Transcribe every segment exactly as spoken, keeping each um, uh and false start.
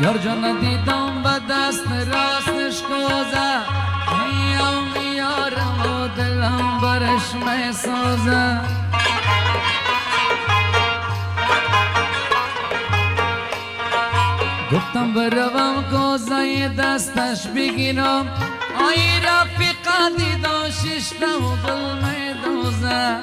یار جان دیدم به دست راستش کوزه میام یارم و دلم برش میسازه گفتم بروم کوزه دستش بگیرم آی رفیقا دیدم ششتم و دل میدوزه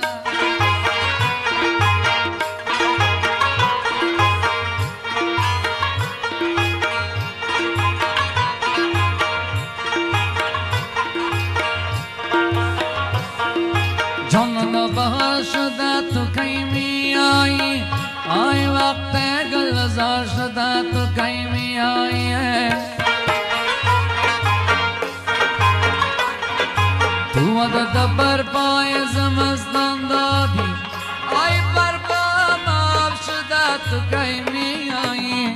جانم بهار شده تو کی می آیی آی وقت گلزار شده تو کی می آیی تو عدد بر پای زمستان دادی آی بر پام آب شده تو کی می آیی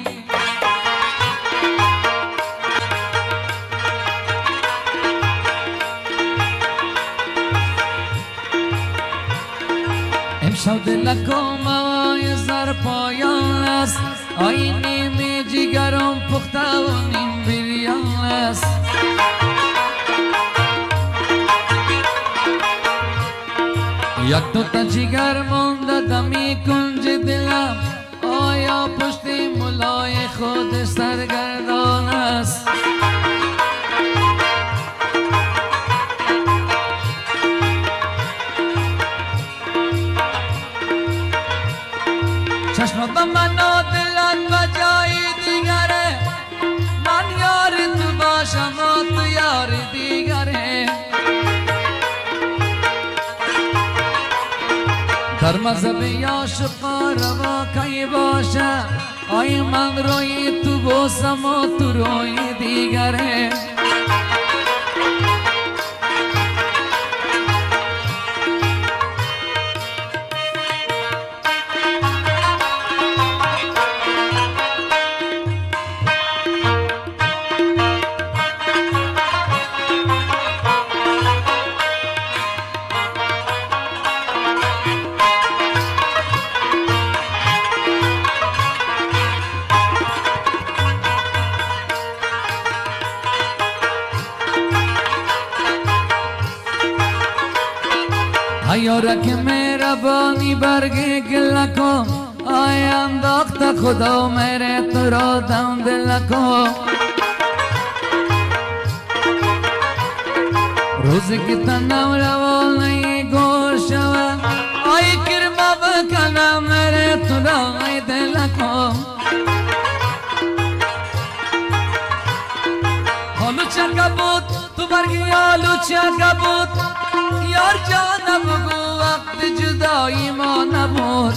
امشب دلکم آی زر پایان است آی نیمی جگرم پخته و نیم بریان است یک دوتا جگر مونده دمی کنج دلم آیا پشت ملای خود سرگردان است چشم به من و دلت به جای دیگره من یار تو باشم و تو یار دیگره در مذهب عاشقا روا کی باشه آی من روی تو بوسم و تو روی دیگره یارک مهربانی برگ گل کو آی انداخت خدا میره تو را دم دل کو روزی که تنم روان ای گور شوه آی کرما بکنم میره تو را ای دل کو حالو چکا بود تو برگی حالو چکا بود یار جان بگو وقت جدایی ما نبود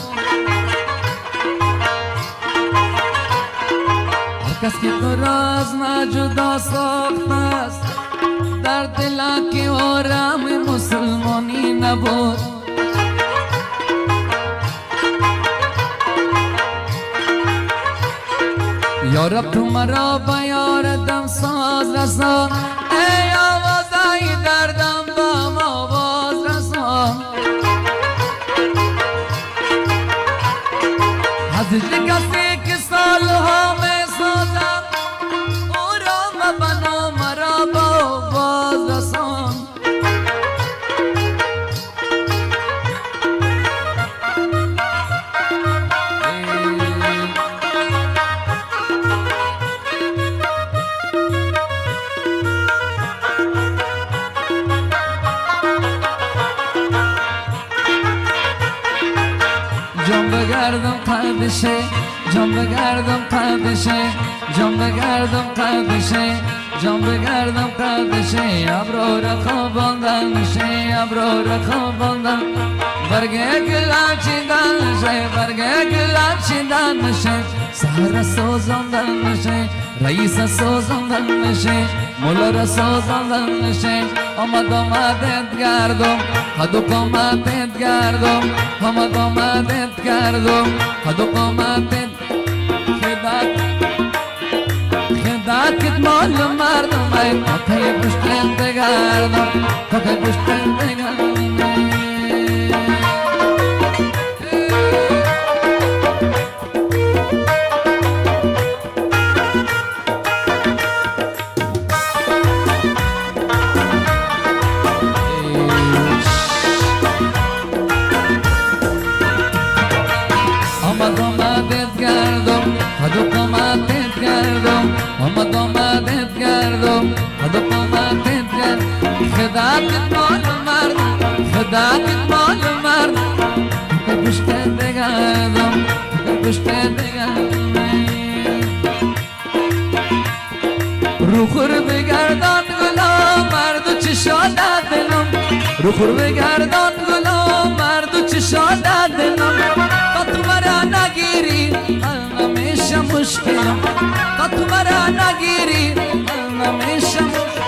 هر کس که تو را از ما جدا ساخت است در دلا که آرام مسلمانی نبود یا رب تو مرا به یار دم ساز رسان ای آوازای دردم با ما باز رسان حضرت کسی که سالها می سازم او را مبنا مرا با باز رسان جان بگردم قدشه جان بگردم قدشه جان بگردم قدشه جان بگردم قدشه ابرو را خواباندن نشه ابرو را خواباندن برگه گلم چیدن نشه برگه گلم چیدن نشه سهر سوزاندن نشه رئیس سوزاندن نشه مولا را سوزاندن نشه آمد آمدت گردم هدو قامتت گردم آمد آمدت گردم هدو قامتت خدات خداتت مال مردم ای پاکی پشتن بگردم پاکی پشتن بگردم قامتت کرد فداکت مال مرد فداکت مال مرد که پشت بگردم که پشت بگردم رو خور بگردان گلا مرد و چشاده دلم رو خور بگردان گلا مرد و چشاده دلم تا تو مرا نگیری همیشه مشکلم تا تو مرا نگیری همیشه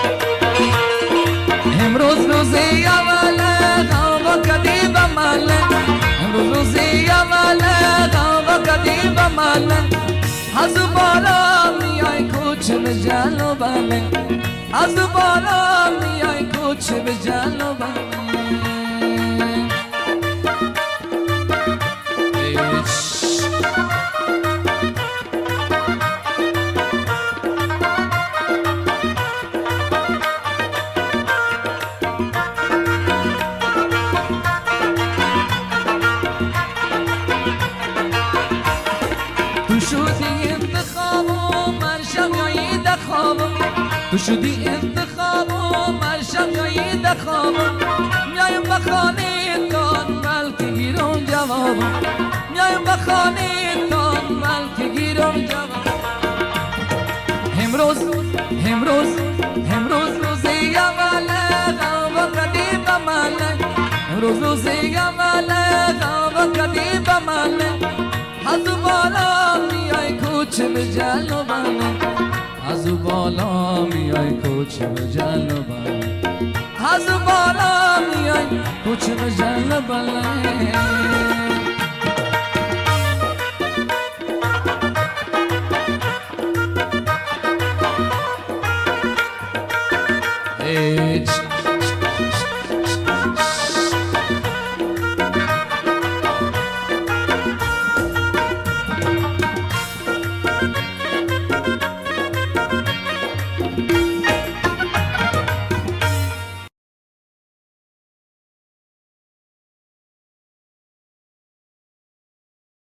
امروز روزی اوله غاوا کدی بماله امروز روزی اوله غاوا کدی بماله از بالا میای کوچه به جلو بله از بالا میای کوچه به جلو بله تو شدی انتخاب و مرشم یایی دخوابم تو شدی انتخاب و مرشم یایی دخوابم میایم بخانه تان بلکه گیرم جوابم میایم بخانه تان بلکه گیرم جوابم امروز امروز امروز روزی اوله غاوا کدی بماله امروز روزی اوله غاوا کدی بماله از بالا میای کوچه به جلو بله از بالا میای کوچه به جلو بله از بالا میای کوچه به جلو بله